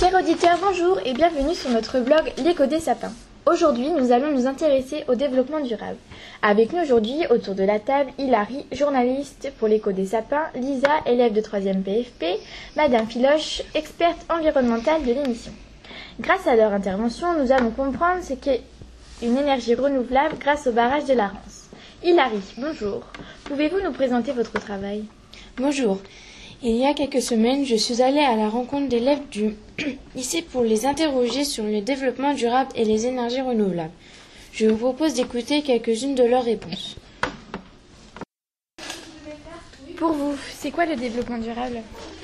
Chers auditeurs, bonjour et bienvenue sur notre blog L'écho des sapins. Aujourd'hui, nous allons nous intéresser au développement durable. Avec nous aujourd'hui, autour de la table, Hilary, journaliste pour L'écho des sapins, Lisa, élève de 3e PFP, Madame Filoche, experte environnementale de l'émission. Grâce à leur intervention, nous allons comprendre ce qu'est une énergie renouvelable grâce au barrage de la Rance. Hilary, bonjour. Pouvez-vous nous présenter votre travail ? Bonjour. Il y a quelques semaines, je suis allée à la rencontre d'élèves du lycée pour les interroger sur le développement durable et les énergies renouvelables. Je vous propose d'écouter quelques-unes de leurs réponses. Pour vous, c'est quoi le développement durable ?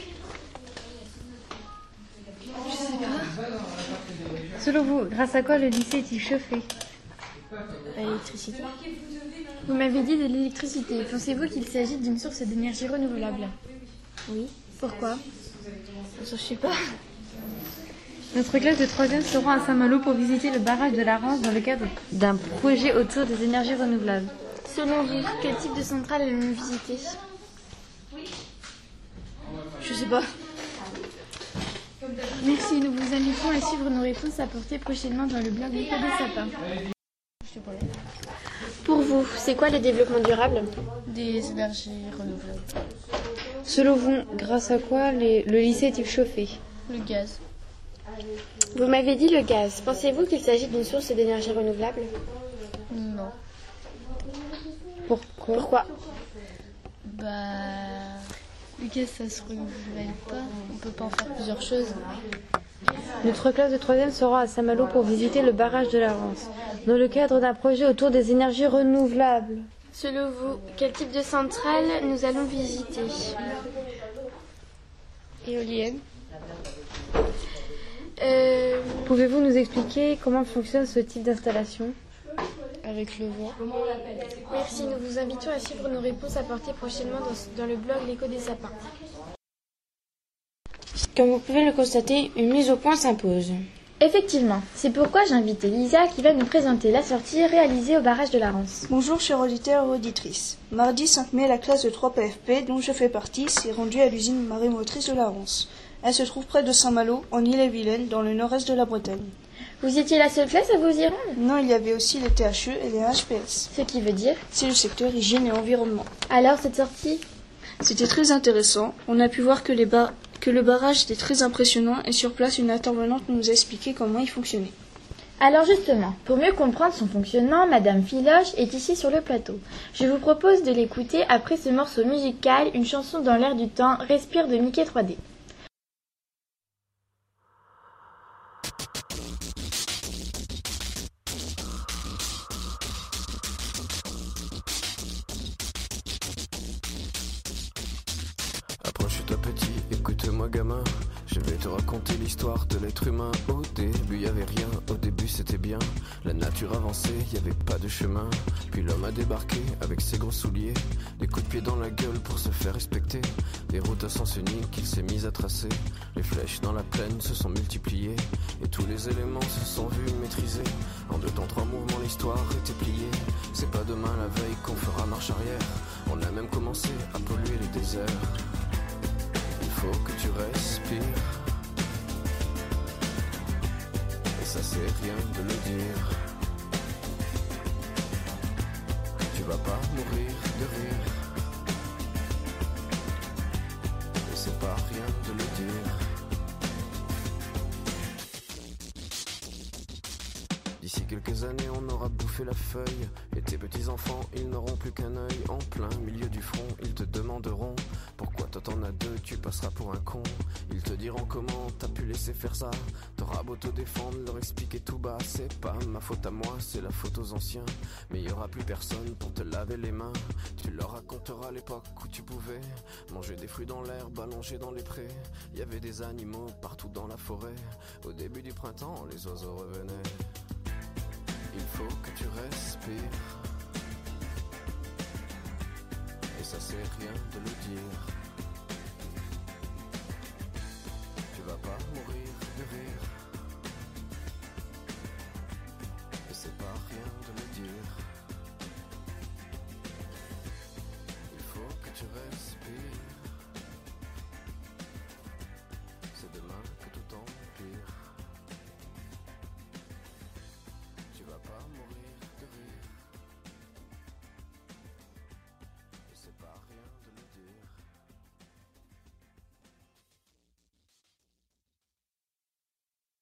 Je sais pas. Selon vous, grâce à quoi le lycée est-il chauffé ? L'électricité. Vous m'avez dit de l'électricité. Pensez-vous qu'il s'agit d'une source d'énergie renouvelable ? Oui. Pourquoi ? Je sais pas. Notre classe de 3e se rend à Saint-Malo pour visiter le barrage de la Rance dans le cadre d'un projet autour des énergies renouvelables. Selon vous, quel type de centrale allons-nous visiter ? Je sais pas. Merci, nous vous invitons à suivre nos réponses apportées prochainement dans le blog L'écho des sapins. Pour vous, c'est quoi le développement durable ? Des énergies renouvelables. Selon vous, grâce à quoi le lycée est-il chauffé ? Le gaz. Vous m'avez dit le gaz. Pensez-vous qu'il s'agit d'une source d'énergie renouvelable ? Non. Pourquoi ? Le gaz, ça se renouvelle pas. On peut pas en faire plusieurs choses. Notre classe de 3e se rend à Saint-Malo pour visiter le barrage de la Rance, dans le cadre d'un projet autour des énergies renouvelables. Selon vous, quel type de centrale nous allons visiter ? Éolienne. Pouvez-vous nous expliquer comment fonctionne ce type d'installation ? Avec le vent. Merci, nous vous invitons à suivre nos réponses apportées prochainement dans le blog L'écho des sapins. Comme vous pouvez le constater, une mise au point s'impose. Effectivement, c'est pourquoi j'ai invité Lisa qui va nous présenter la sortie réalisée au barrage de la Rance. Bonjour chers auditeurs et auditrices. Mardi 5 mai, la classe de 3 PFP, dont je fais partie, s'est rendue à l'usine marémotrice de la Rance. Elle se trouve près de Saint-Malo, en Ille-et-Vilaine, dans le nord-est de la Bretagne. Vous étiez la seule classe à vous y rendre ? Non, il y avait aussi les THE et les HPS. Ce qui veut dire ? C'est le secteur hygiène et environnement. Alors, cette sortie ? C'était très intéressant. On a pu voir que le barrage était très impressionnant et sur place, une intervenante nous a expliqué comment il fonctionnait. Alors justement, pour mieux comprendre son fonctionnement, Madame Filoche est ici sur le plateau. Je vous propose de l'écouter après ce morceau musical, une chanson dans l'air du temps, Respire de Mickey 3D. Approche-toi petit, écoute-moi gamin. Je vais te raconter l'histoire de l'être humain. Au début y avait rien, au début c'était bien. La nature avançait, y avait pas de chemin. Puis l'homme a débarqué avec ses gros souliers. Des coups de pied dans la gueule pour se faire respecter. Des routes à sens unique qu'il s'est mis à tracer. Les flèches dans la plaine se sont multipliées. Et tous les éléments se sont vus maîtrisés. En 2 temps 3 mouvements l'histoire était pliée. C'est pas demain la veille qu'on fera marche arrière. On a même commencé à polluer les déserts. Il faut que tu respires. Et ça c'est rien de le dire. Tu vas pas mourir de rire. Et c'est pas rien de le dire. D'ici quelques années on aura bouffé la feuille. Et tes petits enfants ils n'auront plus qu'un œil. En plein milieu du front ils te demanderont pourquoi toi t'en as 2, tu passeras pour un con. Ils te diront comment t'as pu laisser faire ça. T'auras beau te défendre, leur expliquer tout bas. C'est pas ma faute à moi, c'est la faute aux anciens. Mais y aura plus personne pour te laver les mains. Tu leur raconteras l'époque où tu pouvais manger des fruits dans l'herbe, allongés dans les prés. Y avait des animaux partout dans la forêt. Au début du printemps, les oiseaux revenaient. Il faut que tu respires. Et ça c'est rien de le dire. Tu vas pas mourir de rire. Et c'est pas rien de le dire. Il faut que tu respires. C'est demain que tout empire.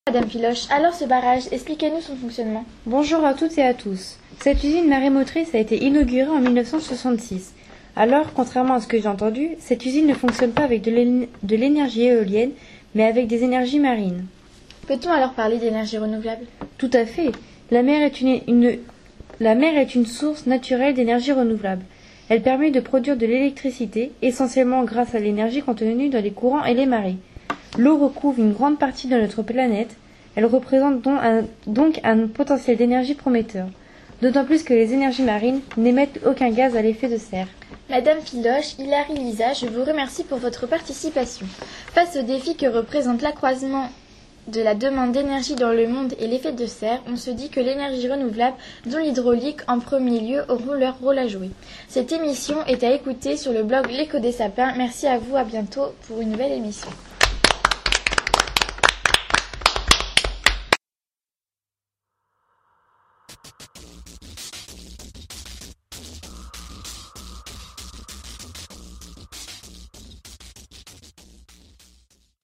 Madame Filoche, alors ce barrage, expliquez-nous son fonctionnement. Bonjour à toutes et à tous. Cette usine marémotrice a été inaugurée en 1966. Alors, contrairement à ce que j'ai entendu, cette usine ne fonctionne pas avec de l'énergie éolienne, mais avec des énergies marines. Peut-on alors parler d'énergie renouvelable? Tout à fait. La mer est une source naturelle d'énergie renouvelable. Elle permet de produire de l'électricité, essentiellement grâce à l'énergie contenue dans les courants et les marées. L'eau recouvre une grande partie de notre planète. Elle représente donc un potentiel d'énergie prometteur. D'autant plus que les énergies marines n'émettent aucun gaz à l'effet de serre. Madame Filoche, Hilary, Lisa, je vous remercie pour votre participation. Face au défi que représente l'accroissement de la demande d'énergie dans le monde et l'effet de serre, on se dit que l'énergie renouvelable, dont l'hydraulique en premier lieu, auront leur rôle à jouer. Cette émission est à écouter sur le blog L'Écho des Sapins. Merci à vous, à bientôt pour une nouvelle émission.